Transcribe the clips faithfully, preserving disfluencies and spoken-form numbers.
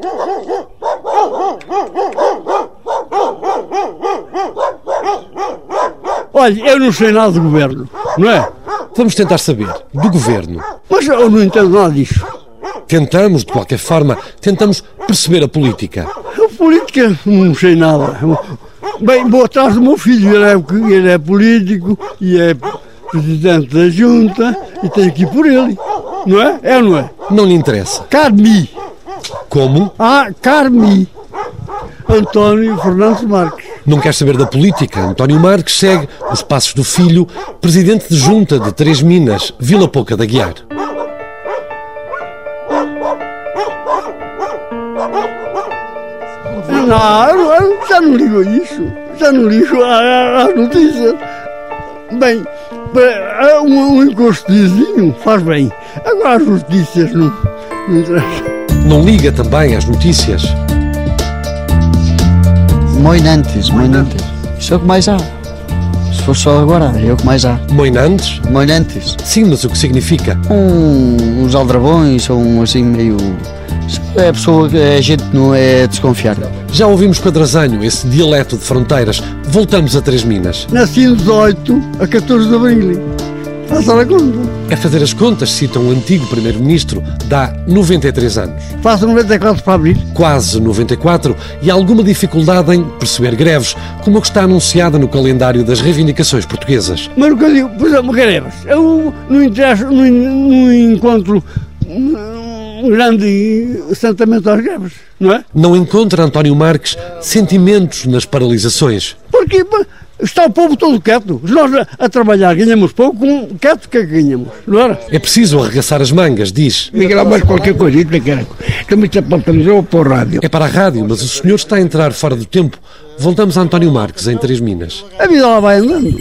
Olha, eu não sei nada do governo, não é? Vamos tentar saber, do governo. Mas eu não entendo nada disso. Tentamos, de qualquer forma, tentamos perceber a política. A política, não sei nada. Bem, vou atrás do meu filho, ele é, ele é político e é presidente da junta e tenho que ir por ele, não é? É ou não é? Não lhe interessa. Carmi. Como? Ah, Carmi. António Fernandes Marques. Não quer saber da política. António Marques segue os passos do filho, presidente de junta de Três Minas, Vila Pouca da Guiar. Não, eu já não ligo a isso. Já não ligo às notícias. Bem, um, um encostozinho faz bem. Agora as notícias não, não interessam. Não liga também às notícias? Moinantes, Moinantes. Isso é o que mais há. Se for só agora, é o que mais há. Moinantes? Moinantes. Sim, mas o que significa? Um, uns aldrabões, ou um assim meio... É a pessoa, a gente não é desconfiar. Já ouvimos Quadrasanho, esse dialeto de fronteiras. Voltamos a Três Minas. Nasci em dezoito a catorze de abril. Faça a conta. É fazer as contas, cita um antigo primeiro-ministro, dá noventa e três anos. Faço noventa e quatro para abril. Quase noventa e quatro, e há alguma dificuldade em perceber greves, como a que está anunciada no calendário das reivindicações portuguesas. Mas o que eu digo, por exemplo, greves, eu não, interesso, não, não encontro um grande assentamento às greves, não é? Não encontra, António Marques, sentimentos nas paralisações. Porque está o povo todo quieto. Se nós a, a trabalhar ganhamos pouco, com quieto que ganhamos, não era? É preciso arregaçar as mangas, diz. Miguel, mais qualquer coisita que era. Também está para a televisão ou para a rádio. É para a rádio, mas o senhor está a entrar fora do tempo. Voltamos a António Marques, em Três Minas. A vida lá vai andando.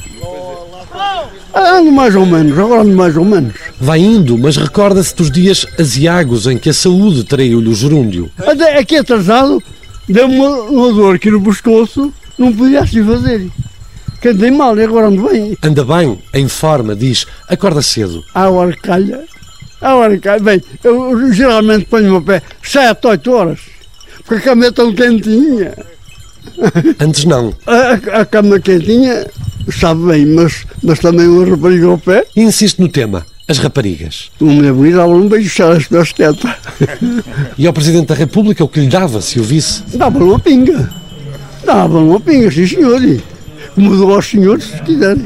Ando mais ou menos, agora ando mais ou menos. Vai indo, mas recorda-se dos dias aziagos em que a saúde traiu-lhe o gerúndio. Até aqui atrasado, deu-me uma, uma dor aqui no pescoço, não podia assim fazer. Que andei mal e agora ando bem. Anda bem, em forma, diz, acorda cedo. À hora que calha, à hora que calha. Bem, eu, eu geralmente ponho o meu pé sete, oito horas, porque a cama é tão quentinha. Antes não. A, a cama quentinha sabe bem, mas, mas também uma rapariga ao pé. E insiste no tema, as raparigas. Uma mulher bonita dava um beijo chá as tuas tetas. E ao Presidente da República o que lhe dava, se o visse? Dava-lhe uma pinga. Dava-lhe uma pinga, sim senhor. Mudou aos senhores, se quiserem.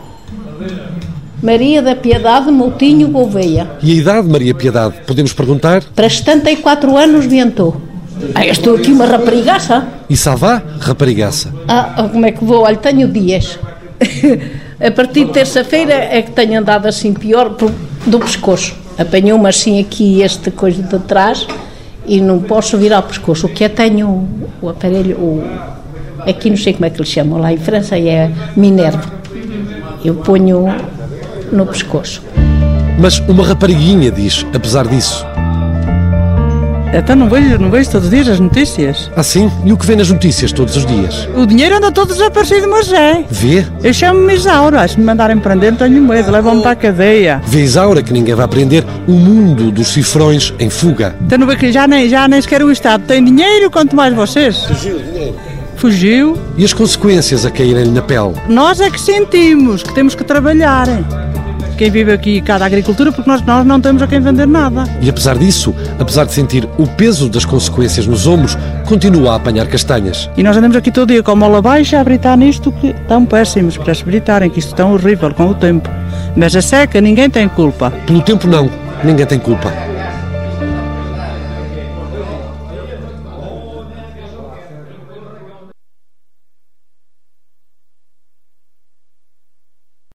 Maria da Piedade Moutinho Gouveia. E a idade, Maria Piedade, podemos perguntar? Para setenta e quatro anos ventou. Ah, estou aqui uma raparigaça. E Salvá, raparigaça. Ah, como é que vou? Olha, tenho dias. A partir de terça-feira é que tenho andado assim pior do pescoço. Apanhou-me assim aqui esta coisa de trás e não posso virar o pescoço. O que é, tenho o aparelho, o, aqui não sei como é que eles chamam, lá em França é Minerva. Eu ponho no pescoço. Mas uma rapariguinha, diz, apesar disso. Então não vejo, não vejo todos os dias as notícias. Ah, sim? E o que vê nas notícias todos os dias? O dinheiro anda todo desaparecido, mas é. Vê? Eu chamo-me Isaura. Se me mandarem prender, não tenho medo. Levam-me para a cadeia. Vê, Isaura, que ninguém vai prender o mundo dos cifrões em fuga. Então não vê que já nem, já nem sequer o Estado tem dinheiro, quanto mais vocês. Fugiu o dinheiro. Fugiu. E as consequências a caírem-lhe na pele? Nós é que sentimos que temos que trabalhar. Quem vive aqui cá da agricultura, porque nós, nós não temos a quem vender nada. E apesar disso, apesar de sentir o peso das consequências nos ombros, continua a apanhar castanhas. E nós andamos aqui todo dia com a mola baixa a britar nisto que estão péssimos para se britarem, que isto está horrível com o tempo. Mas a seca, ninguém tem culpa. Pelo tempo não, ninguém tem culpa.